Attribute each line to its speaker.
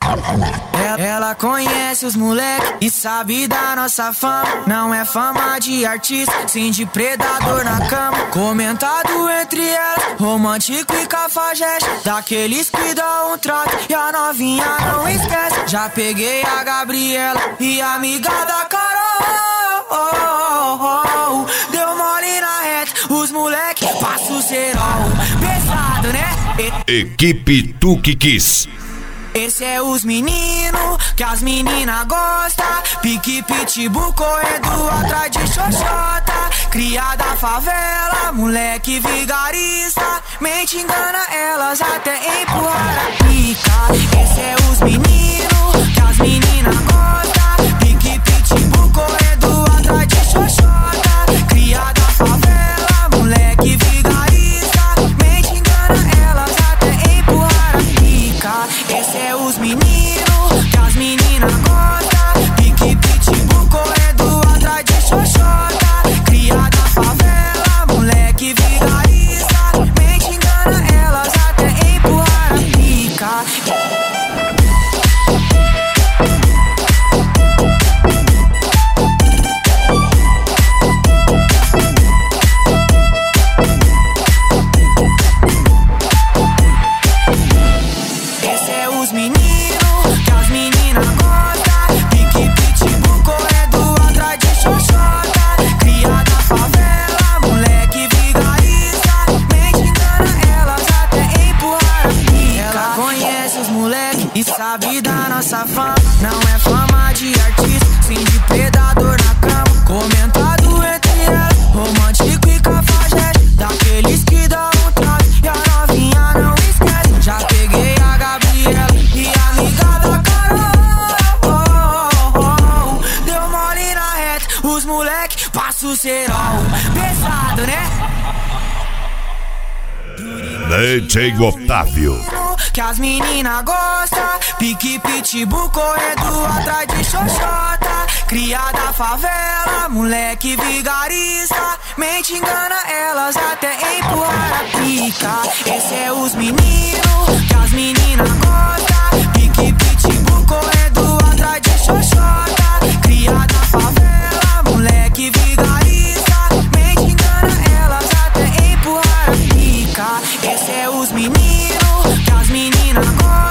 Speaker 1: Ela conhece os moleque e sabe da nossa fama. Não é fama de artista, sim de predador na cama. Comentado entre elas, romântico e cafajeste, daqueles que dão um trato e a novinha não esquece. Já peguei a Gabriela e a amiga da Carol. Deu mole na reta, os moleque passa o cerol. Pesado, né?
Speaker 2: Equipe Tu Que Quis.
Speaker 1: Esse é os meninos que as meninas gostam. Pique, pitbull, correndo atrás de xoxota. Cria da favela, moleque vigarista. Mente engana elas até empurrar a pica. Esse é os meninos que as meninas gostam. Pique, pitbull, correndo atrás de xoxota. Cria da favela, moleque vigarista. Mente engana elas até empurrar a pica. Esse é os meninos que as meninas gostam. Pique, pitbull, correndo atrás de xoxota. Cria da favela, moleque vigarista. Mente engana elas até empurrar a pica. Esse é os meninos que as meninas gostam. Pique, pitbull, correndo atrás de xoxota. Cria da favela, moleque vigarista. Mente engana elas até empurrar a pica. Ela conhece os moleque e sabe da nossa fama. Não é fama de artista, sim de predador na cama. Comentado entre elas, romântico e cafajeste, daqueles que dão um trato e a novinha não esquece. Já peguei a Gabriela e a amiga da Carol. Deu mole na reta, os moleque passa o cerol. Pesado, né?
Speaker 2: DJ Otávio.
Speaker 1: Que as meninas gostam. Pique, pitbull, correndo atrás de xoxota. Cria da favela, moleque vigarista. Mente engana elas até empurrar a pica. Esse é os meninos que as meninas gostam. Pique, pitbull, correndo atrás de xoxota. Cria da favela, moleque vigarista. Mente engana elas até empurrar a pica. Esse é os meninos que as meninas gostam.